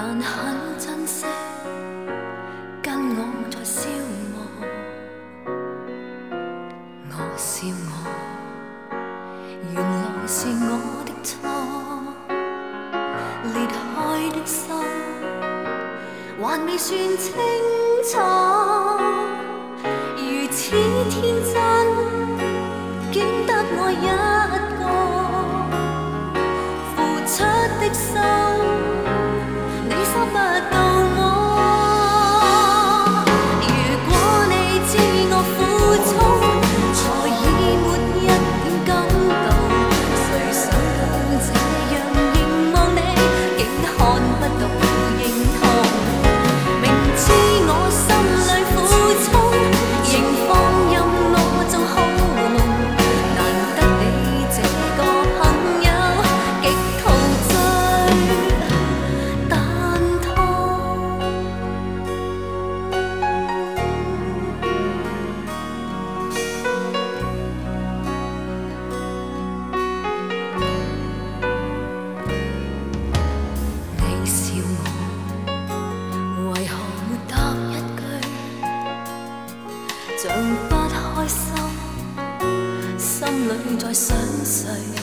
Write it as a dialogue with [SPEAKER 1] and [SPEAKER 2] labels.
[SPEAKER 1] 但很珍惜跟我在消磨。我笑我，原來是我的錯，裂開的心還未算清楚，如此天真，竟得我一個，付出的心你收不到我。如果你知我苦衷，才已沒一點感動，誰想到這樣凝望你，竟看不到認同。明知我心裏苦衷，仍放任我做好夢，難得你這個朋友極陶醉蛋痛。你笑我，為何沒答一句，像不開心，心裏在想誰。